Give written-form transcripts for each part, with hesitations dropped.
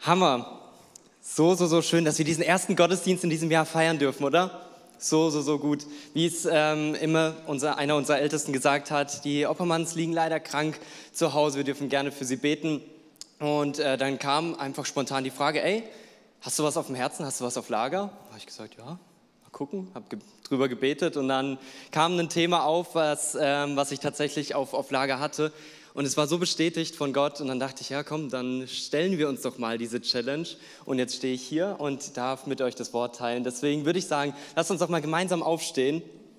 Hammer. So schön, dass wir diesen ersten Gottesdienst in diesem Jahr feiern dürfen, oder? So gut. Wie es immer einer unserer Ältesten gesagt hat, die Oppermanns liegen leider krank zu Hause, wir dürfen gerne für sie beten. Und dann kam einfach spontan die Frage, ey, hast du was auf dem Herzen, hast du was auf Lager? Da habe ich gesagt, ja, mal gucken, habe drüber gebetet und dann kam ein Thema auf, was ich tatsächlich auf Lager hatte. Und es war so bestätigt von Gott und dann dachte ich, ja komm, dann stellen wir uns doch mal diese Challenge. Und jetzt stehe ich hier und darf mit euch das Wort teilen. Deswegen würde ich sagen, lasst uns doch mal gemeinsam aufstehen.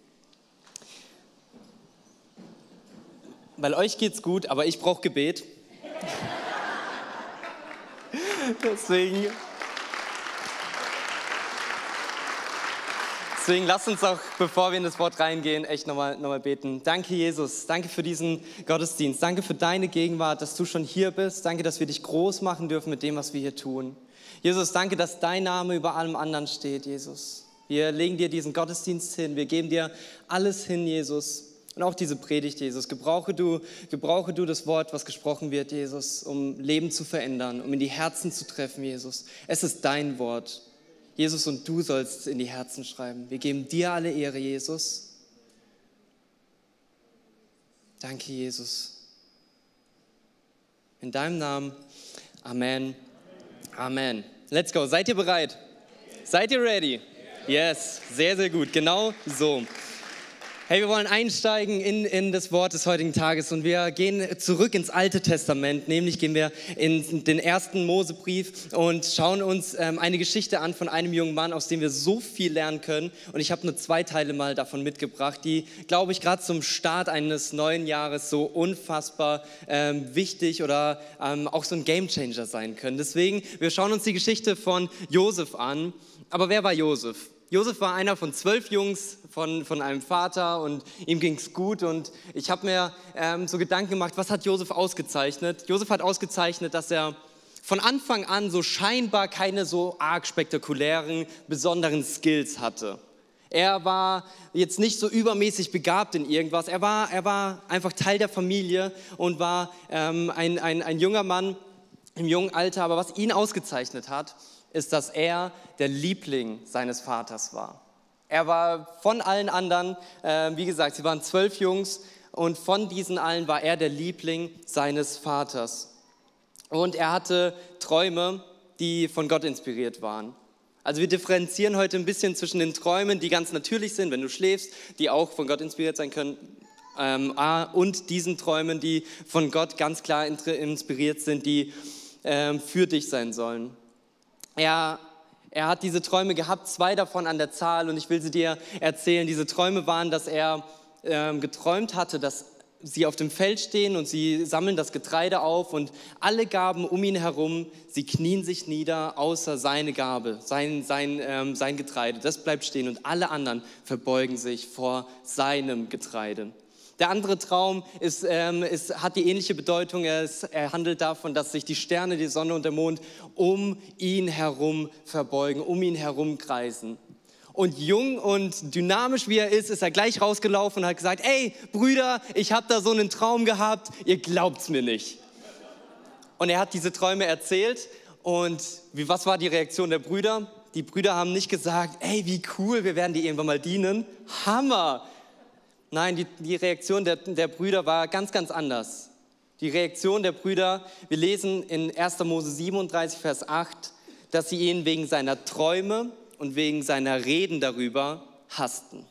Weil euch geht's gut, aber ich brauche Gebet. Deswegen lasst uns auch, bevor wir in das Wort reingehen, echt nochmal beten. Danke, Jesus. Danke für diesen Gottesdienst. Danke für deine Gegenwart, dass du schon hier bist. Danke, dass wir dich groß machen dürfen mit dem, was wir hier tun. Jesus, danke, dass dein Name über allem anderen steht, Jesus. Wir legen dir diesen Gottesdienst hin. Wir geben dir alles hin, Jesus. Und auch diese Predigt, Jesus. Gebrauche du das Wort, was gesprochen wird, Jesus, um Leben zu verändern, um in die Herzen zu treffen, Jesus. Es ist dein Wort. Jesus, und du sollst in die Herzen schreiben. Wir geben dir alle Ehre, Jesus. Danke, Jesus. In deinem Namen. Amen. Amen. Let's go. Seid ihr bereit? Seid ihr ready? Yes. Sehr gut. Genau so. Hey, wir wollen einsteigen in das Wort des heutigen Tages und wir gehen zurück ins Alte Testament, nämlich gehen wir in den ersten Mosebrief und schauen uns eine Geschichte an von einem jungen Mann, aus dem wir so viel lernen können. Und ich habe nur 2 Teile mal davon mitgebracht, die, glaube ich, gerade zum Start eines neuen Jahres so unfassbar wichtig oder auch so ein Gamechanger sein können. Deswegen, wir schauen uns die Geschichte von Josef an. Aber wer war Josef? Josef war einer von 12 Jungs von einem Vater und ihm ging es gut und ich habe mir so Gedanken gemacht, was hat Josef ausgezeichnet? Josef hat ausgezeichnet, dass er von Anfang an so scheinbar keine so arg spektakulären, besonderen Skills hatte. Er war jetzt nicht so übermäßig begabt in irgendwas, er war einfach Teil der Familie und war ein junger Mann im jungen Alter, aber was ihn ausgezeichnet hat, ist, dass er der Liebling seines Vaters war. Er war von allen anderen, wie gesagt, sie waren 12 Jungs und von diesen allen war er der Liebling seines Vaters. Und er hatte Träume, die von Gott inspiriert waren. Also wir differenzieren heute ein bisschen zwischen den Träumen, die ganz natürlich sind, wenn du schläfst, die auch von Gott inspiriert sein können, und diesen Träumen, die von Gott ganz klar inspiriert sind, die für dich sein sollen. Er hat diese Träume gehabt, 2 davon an der Zahl und ich will sie dir erzählen. Diese Träume waren, dass er geträumt hatte, dass sie auf dem Feld stehen und sie sammeln das Getreide auf und alle Gaben um ihn herum, sie knien sich nieder, außer seine Gabe, sein Getreide. Das bleibt stehen und alle anderen verbeugen sich vor seinem Getreide. Der andere Traum hat die ähnliche Bedeutung. Er handelt davon, dass sich die Sterne, die Sonne und der Mond um ihn herum verbeugen, um ihn herum kreisen. Und jung und dynamisch wie er ist er gleich rausgelaufen und hat gesagt, ey Brüder, ich habe da so einen Traum gehabt, ihr glaubt's mir nicht. Und er hat diese Träume erzählt und was war die Reaktion der Brüder? Die Brüder haben nicht gesagt, ey wie cool, wir werden dir irgendwann mal dienen. Hammer! Nein, die Reaktion der Brüder war ganz anders. Die Reaktion der Brüder, wir lesen in 1. Mose 37, Vers 8, dass sie ihn wegen seiner Träume und wegen seiner Reden darüber hassten.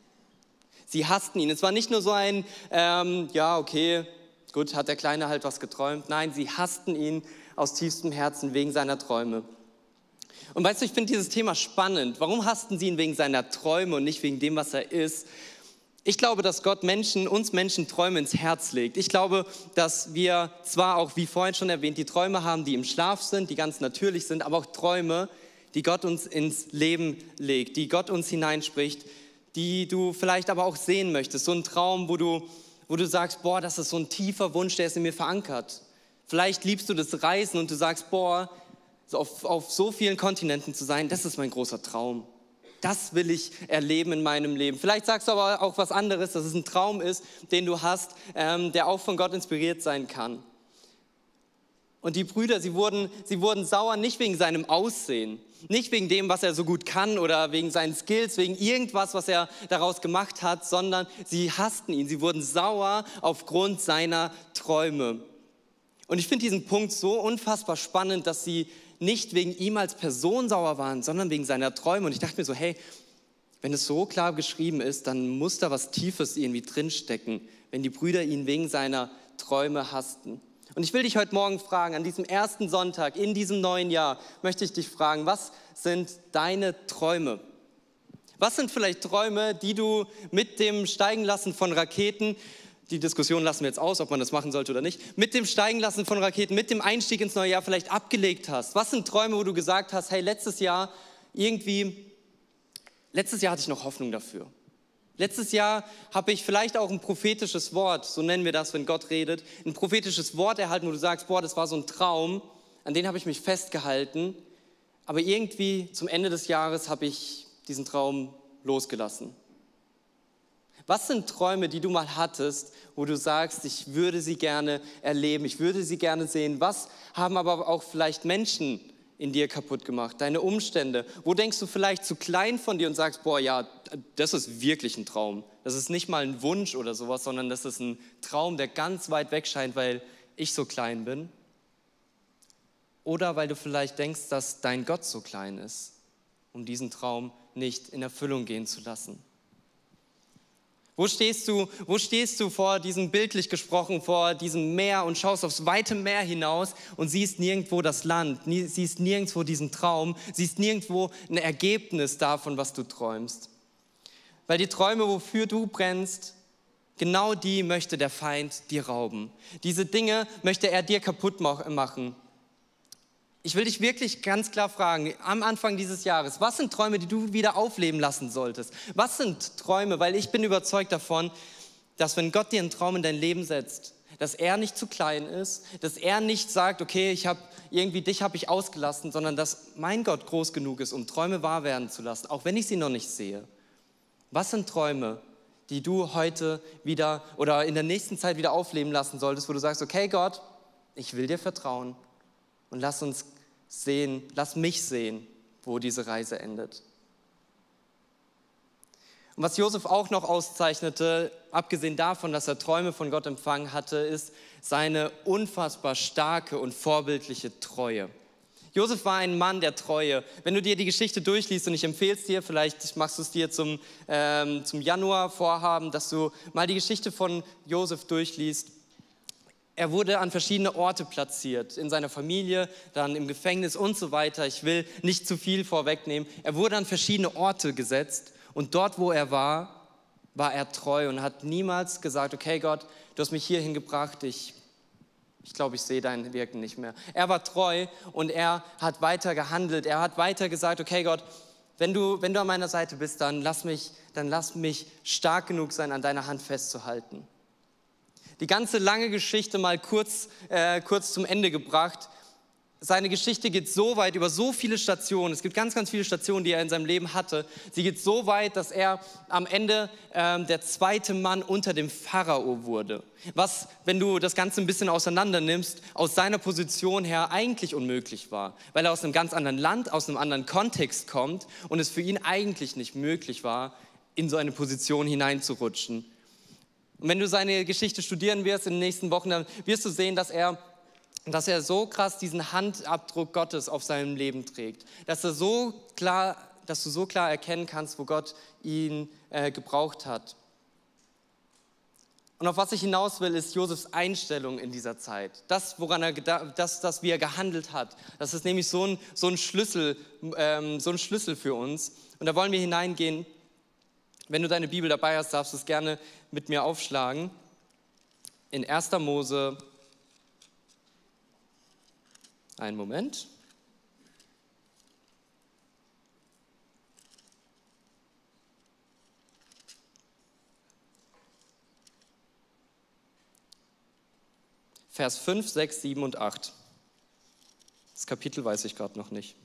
Sie hassten ihn. Es war nicht nur so ein, ja okay, gut, hat der Kleine halt was geträumt. Nein, sie hassten ihn aus tiefstem Herzen wegen seiner Träume. Und weißt du, ich finde dieses Thema spannend. Warum hassten sie ihn wegen seiner Träume und nicht wegen dem, was er ist? Ich glaube, dass Gott uns Menschen Träume ins Herz legt. Ich glaube, dass wir zwar auch, wie vorhin schon erwähnt, die Träume haben, die im Schlaf sind, die ganz natürlich sind, aber auch Träume, die Gott uns ins Leben legt, die Gott uns hineinspricht, die du vielleicht aber auch sehen möchtest. So ein Traum, wo du sagst, boah, das ist so ein tiefer Wunsch, der ist in mir verankert. Vielleicht liebst du das Reisen und du sagst, boah, so auf so vielen Kontinenten zu sein, das ist mein großer Traum. Das will ich erleben in meinem Leben. Vielleicht sagst du aber auch was anderes, dass es ein Traum ist, den du hast, der auch von Gott inspiriert sein kann. Und die Brüder, sie wurden sauer nicht wegen seinem Aussehen, nicht wegen dem, was er so gut kann oder wegen seinen Skills, wegen irgendwas, was er daraus gemacht hat, sondern sie hassten ihn. Sie wurden sauer aufgrund seiner Träume. Und ich finde diesen Punkt so unfassbar spannend, dass sie nicht wegen ihm als Person sauer waren, sondern wegen seiner Träume. Und ich dachte mir so, hey, wenn es so klar geschrieben ist, dann muss da was Tiefes irgendwie drinstecken, wenn die Brüder ihn wegen seiner Träume hassten. Und ich will dich heute Morgen fragen, an diesem ersten Sonntag in diesem neuen Jahr, möchte ich dich fragen, was sind deine Träume? Was sind vielleicht Träume, die du mit dem Steigenlassen von Raketen, die Diskussion lassen wir jetzt aus, ob man das machen sollte oder nicht, mit dem Steigenlassen von Raketen, mit dem Einstieg ins neue Jahr vielleicht abgelegt hast? Was sind Träume, wo du gesagt hast, hey, letztes Jahr hatte ich noch Hoffnung dafür. Letztes Jahr habe ich vielleicht auch ein prophetisches Wort, so nennen wir das, wenn Gott redet, ein prophetisches Wort erhalten, wo du sagst, boah, das war so ein Traum, an den habe ich mich festgehalten, aber irgendwie zum Ende des Jahres habe ich diesen Traum losgelassen. Was sind Träume, die du mal hattest, wo du sagst, ich würde sie gerne erleben, ich würde sie gerne sehen? Was haben aber auch vielleicht Menschen in dir kaputt gemacht, deine Umstände? Wo denkst du vielleicht zu klein von dir und sagst, boah, ja, das ist wirklich ein Traum. Das ist nicht mal ein Wunsch oder sowas, sondern das ist ein Traum, der ganz weit weg scheint, weil ich so klein bin. Oder weil du vielleicht denkst, dass dein Gott so klein ist, um diesen Traum nicht in Erfüllung gehen zu lassen. Wo stehst du vor diesem, bildlich gesprochen, vor diesem Meer und schaust aufs weite Meer hinaus und siehst nirgendwo das Land, siehst nirgendwo diesen Traum, siehst nirgendwo ein Ergebnis davon, was du träumst. Weil die Träume, wofür du brennst, genau die möchte der Feind dir rauben. Diese Dinge möchte er dir kaputt machen. Ich will dich wirklich ganz klar fragen, am Anfang dieses Jahres, was sind Träume, die du wieder aufleben lassen solltest? Was sind Träume? Weil ich bin überzeugt davon, dass wenn Gott dir einen Traum in dein Leben setzt, dass er nicht zu klein ist, dass er nicht sagt, okay, dich habe ich ausgelassen, sondern dass mein Gott groß genug ist, um Träume wahr werden zu lassen, auch wenn ich sie noch nicht sehe. Was sind Träume, die du heute wieder oder in der nächsten Zeit wieder aufleben lassen solltest, wo du sagst, okay Gott, ich will dir vertrauen. Und lass mich sehen, wo diese Reise endet. Und was Josef auch noch auszeichnete, abgesehen davon, dass er Träume von Gott empfangen hatte, ist seine unfassbar starke und vorbildliche Treue. Josef war ein Mann der Treue. Wenn du dir die Geschichte durchliest, und ich empfehle es dir, vielleicht machst du es dir zum Januar vorhaben, dass du mal die Geschichte von Josef durchliest. Er wurde an verschiedene Orte platziert, in seiner Familie, dann im Gefängnis und so weiter. Ich will nicht zu viel vorwegnehmen. Er wurde an verschiedene Orte gesetzt und dort, wo er war er treu und hat niemals gesagt, okay Gott, du hast mich hierhin gebracht, ich glaube, ich sehe dein Wirken nicht mehr. Er war treu und er hat weiter gehandelt. Er hat weiter gesagt, okay Gott, wenn du an meiner Seite bist, dann lass mich stark genug sein, an deiner Hand festzuhalten. Die ganze lange Geschichte mal kurz zum Ende gebracht. Seine Geschichte geht so weit über so viele Stationen. Es gibt ganz, ganz viele Stationen, die er in seinem Leben hatte. Sie geht so weit, dass er am Ende der zweite Mann unter dem Pharao wurde. Was, wenn du das Ganze ein bisschen auseinander nimmst, aus seiner Position her eigentlich unmöglich war. Weil er aus einem ganz anderen Land, aus einem anderen Kontext kommt und es für ihn eigentlich nicht möglich war, in so eine Position hineinzurutschen. Und wenn du seine Geschichte studieren wirst in den nächsten Wochen, dann wirst du sehen, dass er so krass diesen Handabdruck Gottes auf seinem Leben trägt. Dass du so klar erkennen kannst, wo Gott ihn gebraucht hat. Und auf was ich hinaus will, ist Josefs Einstellung in dieser Zeit. Das, wie er gehandelt hat. Das ist nämlich so ein Schlüssel für uns. Und da wollen wir hineingehen. Wenn du deine Bibel dabei hast, darfst du es gerne mit mir aufschlagen. In 1. Mose, einen Moment. Vers 5, 6, 7 und 8. Das Kapitel weiß ich gerade noch nicht.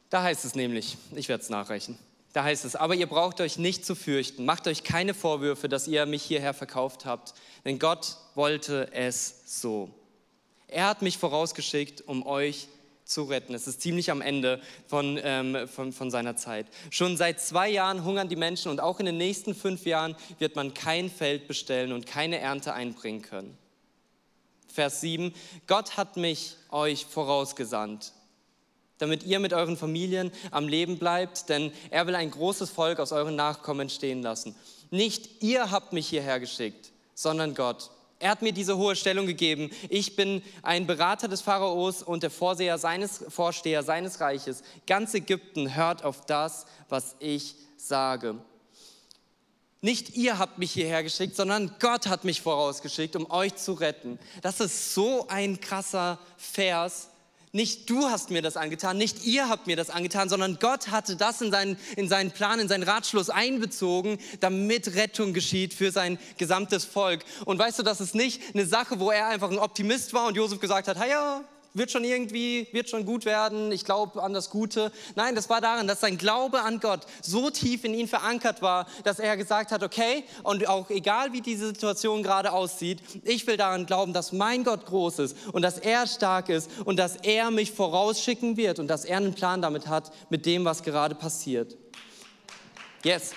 Da heißt es nämlich, ich werde es nachreichen, da heißt es, aber ihr braucht euch nicht zu fürchten, macht euch keine Vorwürfe, dass ihr mich hierher verkauft habt, denn Gott wollte es so. Er hat mich vorausgeschickt, um euch zu retten. Es ist ziemlich am Ende von seiner Zeit. Schon seit 2 Jahren hungern die Menschen und auch in den nächsten 5 Jahren wird man kein Feld bestellen und keine Ernte einbringen können. Vers 7, Gott hat mich euch vorausgesandt, damit ihr mit euren Familien am Leben bleibt, denn er will ein großes Volk aus euren Nachkommen entstehen lassen. Nicht ihr habt mich hierher geschickt, sondern Gott. Er hat mir diese hohe Stellung gegeben. Ich bin ein Berater des Pharaos und der Vorsteher seines Reiches. Ganz Ägypten hört auf das, was ich sage. Nicht ihr habt mich hierher geschickt, sondern Gott hat mich vorausgeschickt, um euch zu retten. Das ist so ein krasser Vers. Nicht du hast mir das angetan, nicht ihr habt mir das angetan, sondern Gott hatte das in seinen Plan, in seinen Ratschluss einbezogen, damit Rettung geschieht für sein gesamtes Volk. Und weißt du, das ist nicht eine Sache, wo er einfach ein Optimist war und Josef gesagt hat, hey, ja, wird schon gut werden, ich glaube an das Gute. Nein, das war daran, dass sein Glaube an Gott so tief in ihn verankert war, dass er gesagt hat, okay, und auch egal wie diese Situation gerade aussieht, ich will daran glauben, dass mein Gott groß ist und dass er stark ist und dass er mich vorausschicken wird und dass er einen Plan damit hat, mit dem, was gerade passiert. Yes.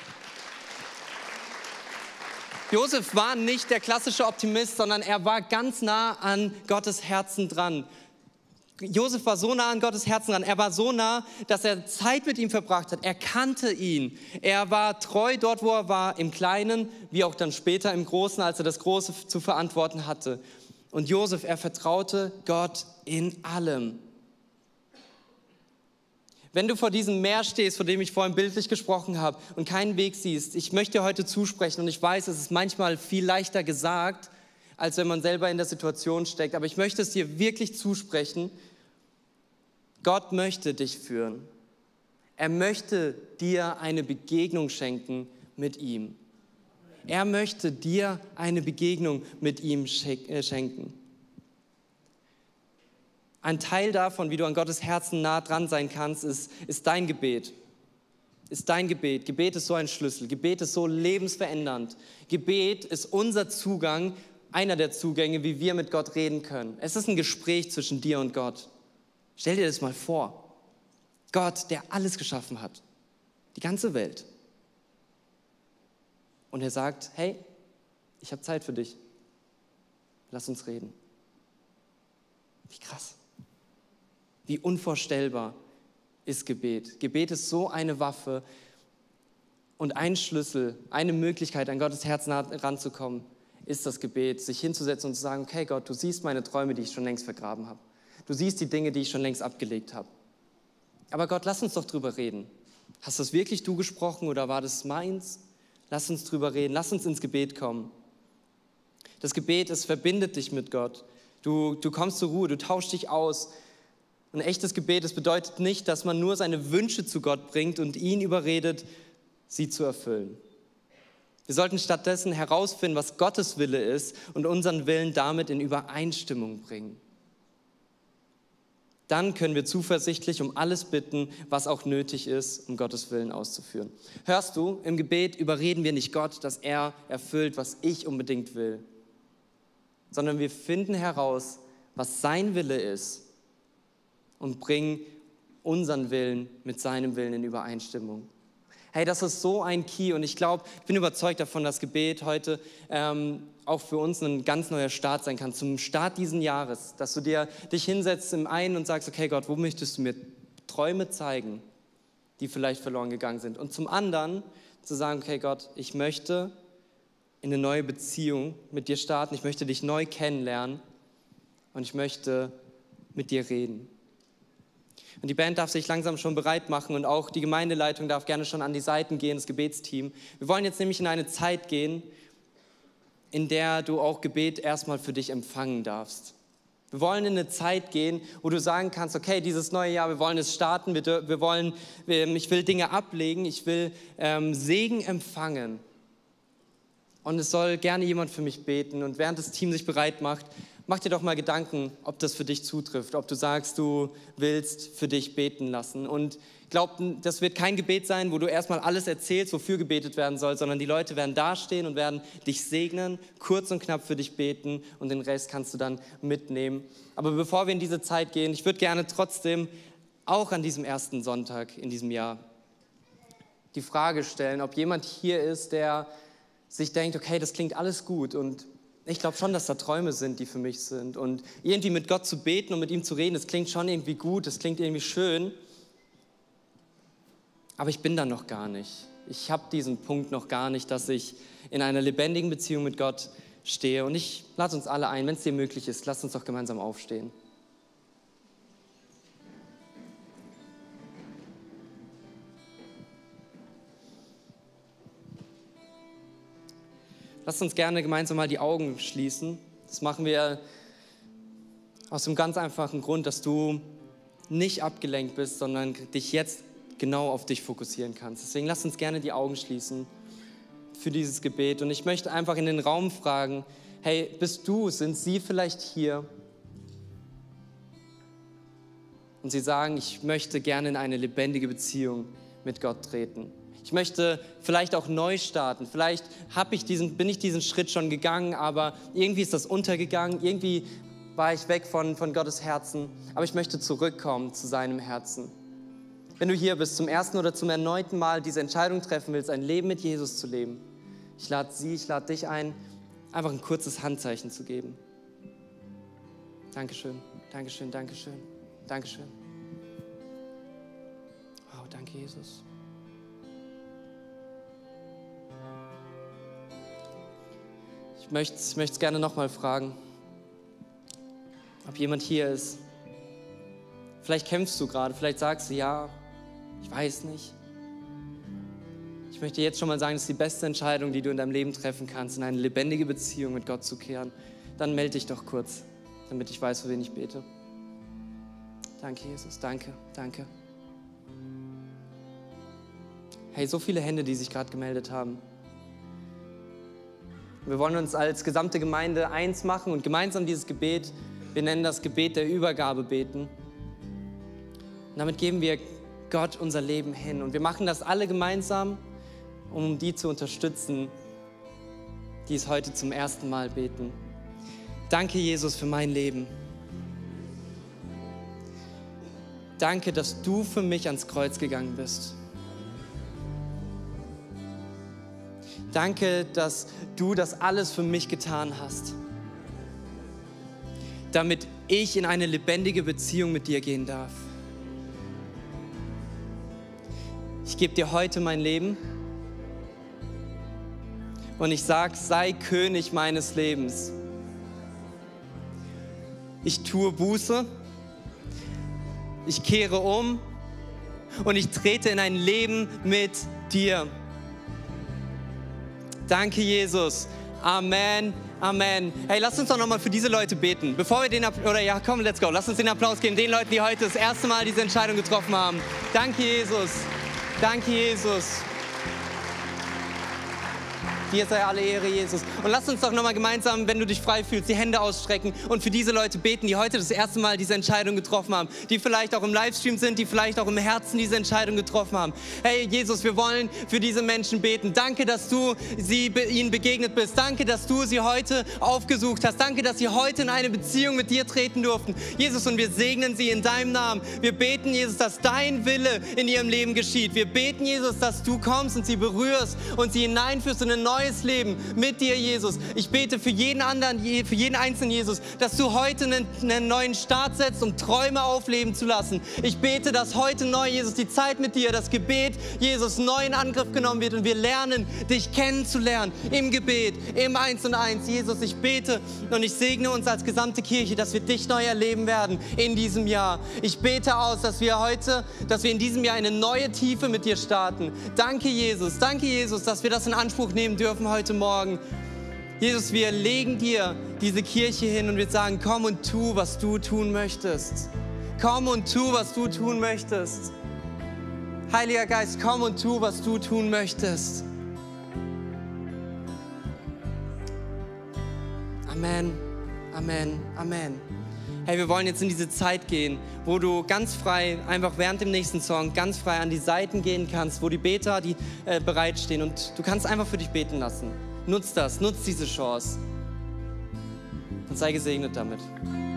Josef war nicht der klassische Optimist, sondern er war ganz nah an Gottes Herzen dran. Josef war so nah an Gottes Herzen dran, er war so nah, dass er Zeit mit ihm verbracht hat. Er kannte ihn, er war treu dort, wo er war, im Kleinen, wie auch dann später im Großen, als er das Große zu verantworten hatte. Und Josef, er vertraute Gott in allem. Wenn du vor diesem Meer stehst, vor dem ich vorhin bildlich gesprochen habe und keinen Weg siehst, ich möchte dir heute zusprechen und ich weiß, es ist manchmal viel leichter gesagt, als wenn man selber in der Situation steckt, aber ich möchte es dir wirklich zusprechen. Gott möchte dich führen. Er möchte dir eine Begegnung schenken mit ihm. Er möchte dir eine Begegnung mit ihm schenken. Ein Teil davon, wie du an Gottes Herzen nah dran sein kannst, ist dein Gebet. Ist dein Gebet. Gebet ist so ein Schlüssel. Gebet ist so lebensverändernd. Gebet ist unser Zugang, einer der Zugänge, wie wir mit Gott reden können. Es ist ein Gespräch zwischen dir und Gott. Stell dir das mal vor. Gott, der alles geschaffen hat. Die ganze Welt. Und er sagt, hey, ich habe Zeit für dich. Lass uns reden. Wie krass. Wie unvorstellbar ist Gebet. Gebet ist so eine Waffe und ein Schlüssel, eine Möglichkeit, an Gottes Herz nah ranzukommen, ist das Gebet, sich hinzusetzen und zu sagen, okay Gott, du siehst meine Träume, die ich schon längst vergraben habe. Du siehst die Dinge, die ich schon längst abgelegt habe. Aber Gott, lass uns doch drüber reden. Hast das wirklich du gesprochen oder war das meins? Lass uns drüber reden, lass uns ins Gebet kommen. Das Gebet, es verbindet dich mit Gott. Du kommst zur Ruhe, du tauschst dich aus. Ein echtes Gebet, es bedeutet nicht, dass man nur seine Wünsche zu Gott bringt und ihn überredet, sie zu erfüllen. Wir sollten stattdessen herausfinden, was Gottes Wille ist und unseren Willen damit in Übereinstimmung bringen. Dann können wir zuversichtlich um alles bitten, was auch nötig ist, um Gottes Willen auszuführen. Hörst du, im Gebet überreden wir nicht Gott, dass er erfüllt, was ich unbedingt will, sondern wir finden heraus, was sein Wille ist und bringen unseren Willen mit seinem Willen in Übereinstimmung. Hey, das ist so ein Key und ich bin überzeugt davon, dass Gebet heute auch für uns ein ganz neuer Start sein kann, zum Start diesen Jahres, dass du dich hinsetzt im einen und sagst, okay Gott, wo möchtest du mir Träume zeigen, die vielleicht verloren gegangen sind? Und zum anderen zu sagen, okay Gott, ich möchte in eine neue Beziehung mit dir starten, ich möchte dich neu kennenlernen und ich möchte mit dir reden. Und die Band darf sich langsam schon bereit machen und auch die Gemeindeleitung darf gerne schon an die Seiten gehen, das Gebetsteam. Wir wollen jetzt nämlich in eine Zeit gehen, in der du auch Gebet erstmal für dich empfangen darfst. Wir wollen in eine Zeit gehen, wo du sagen kannst, okay, dieses neue Jahr, wir wollen es starten, ich will Dinge ablegen, ich will Segen empfangen. Und es soll gerne jemand für mich beten. Und während das Team sich bereit macht, mach dir doch mal Gedanken, ob das für dich zutrifft, ob du sagst, du willst für dich beten lassen. Und glaub, das wird kein Gebet sein, wo du erstmal alles erzählst, wofür gebetet werden soll, sondern die Leute werden dastehen und werden dich segnen, kurz und knapp für dich beten und den Rest kannst du dann mitnehmen. Aber bevor wir in diese Zeit gehen, ich würde gerne trotzdem auch an diesem ersten Sonntag in diesem Jahr die Frage stellen, ob jemand hier ist, der sich denkt, okay, das klingt alles gut und ich glaube schon, dass da Träume sind, die für mich sind. Und irgendwie mit Gott zu beten und mit ihm zu reden, das klingt schon irgendwie gut, das klingt irgendwie schön. Aber ich bin da noch gar nicht. Ich habe diesen Punkt noch gar nicht, dass ich in einer lebendigen Beziehung mit Gott stehe. Und ich lade uns alle ein, wenn es dir möglich ist, lasst uns doch gemeinsam aufstehen. Lasst uns gerne gemeinsam mal die Augen schließen. Das machen wir aus dem ganz einfachen Grund, dass du nicht abgelenkt bist, sondern dich jetzt genau auf dich fokussieren kannst. Deswegen lasst uns gerne die Augen schließen für dieses Gebet. Und ich möchte einfach in den Raum fragen, hey, sind Sie vielleicht hier? Und Sie sagen, ich möchte gerne in eine lebendige Beziehung mit Gott treten. Ich möchte vielleicht auch neu starten. Vielleicht bin ich diesen Schritt schon gegangen, aber irgendwie ist das untergegangen. Irgendwie war ich weg von Gottes Herzen. Aber ich möchte zurückkommen zu seinem Herzen. Wenn du hier bist, zum ersten oder zum erneuten Mal diese Entscheidung treffen willst, ein Leben mit Jesus zu leben, ich lade dich ein, einfach ein kurzes Handzeichen zu geben. Dankeschön, Dankeschön, Dankeschön, Dankeschön. Wow, danke Jesus. Ich möchte es gerne nochmal fragen, ob jemand hier ist. Vielleicht kämpfst du gerade, vielleicht sagst du, ja, ich weiß nicht. Ich möchte jetzt schon mal sagen, das ist die beste Entscheidung, die du in deinem Leben treffen kannst, in eine lebendige Beziehung mit Gott zu kehren. Dann melde dich doch kurz, damit ich weiß, für wen ich bete. Danke, Jesus, danke, danke. Hey, so viele Hände, die sich gerade gemeldet haben. Wir wollen uns als gesamte Gemeinde eins machen und gemeinsam dieses Gebet, wir nennen das Gebet der Übergabe beten. Und damit geben wir Gott unser Leben hin. Und wir machen das alle gemeinsam, um die zu unterstützen, die es heute zum ersten Mal beten. Danke, Jesus, für mein Leben. Danke, dass du für mich ans Kreuz gegangen bist. Danke, dass du das alles für mich getan hast, damit ich in eine lebendige Beziehung mit dir gehen darf. Ich gebe dir heute mein Leben und ich sage, sei König meines Lebens. Ich tue Buße, ich kehre um und ich trete in ein Leben mit dir. Danke, Jesus. Amen. Amen. Hey, lasst uns doch nochmal für diese Leute beten. Bevor wir let's go. Lasst uns den Applaus geben, den Leuten, die heute das erste Mal diese Entscheidung getroffen haben. Danke, Jesus. Danke, Jesus. Dir sei alle Ehre, Jesus. Und lass uns doch nochmal gemeinsam, wenn du dich frei fühlst, die Hände ausstrecken und für diese Leute beten, die heute das erste Mal diese Entscheidung getroffen haben, die vielleicht auch im Livestream sind, die vielleicht auch im Herzen diese Entscheidung getroffen haben. Hey, Jesus, wir wollen für diese Menschen beten. Danke, dass du ihnen begegnet bist. Danke, dass du sie heute aufgesucht hast. Danke, dass sie heute in eine Beziehung mit dir treten durften. Jesus, und wir segnen sie in deinem Namen. Wir beten, Jesus, dass dein Wille in ihrem Leben geschieht. Wir beten, Jesus, dass du kommst und sie berührst und sie hineinführst in ein neues Leben mit dir, Jesus. Ich bete für jeden anderen, für jeden Einzelnen, Jesus, dass du heute einen neuen Start setzt, um Träume aufleben zu lassen. Ich bete, dass heute neu, Jesus, die Zeit mit dir, das Gebet, Jesus, neu in Angriff genommen wird und wir lernen, dich kennenzulernen im Gebet, im 1 und 1. Jesus, ich bete und ich segne uns als gesamte Kirche, dass wir dich neu erleben werden in diesem Jahr. Ich bete aus, dass wir in diesem Jahr eine neue Tiefe mit dir starten. Danke, Jesus, dass wir das in Anspruch nehmen dürfen heute Morgen. Jesus, wir legen dir diese Kirche hin und wir sagen, komm und tu, was du tun möchtest. Komm und tu, was du tun möchtest. Heiliger Geist, komm und tu, was du tun möchtest. Amen. Amen, Amen. Hey, wir wollen jetzt in diese Zeit gehen, wo du ganz frei, einfach während dem nächsten Song, ganz frei an die Seiten gehen kannst, wo die Beter, die bereitstehen und du kannst einfach für dich beten lassen. Nutz das, nutz diese Chance und sei gesegnet damit.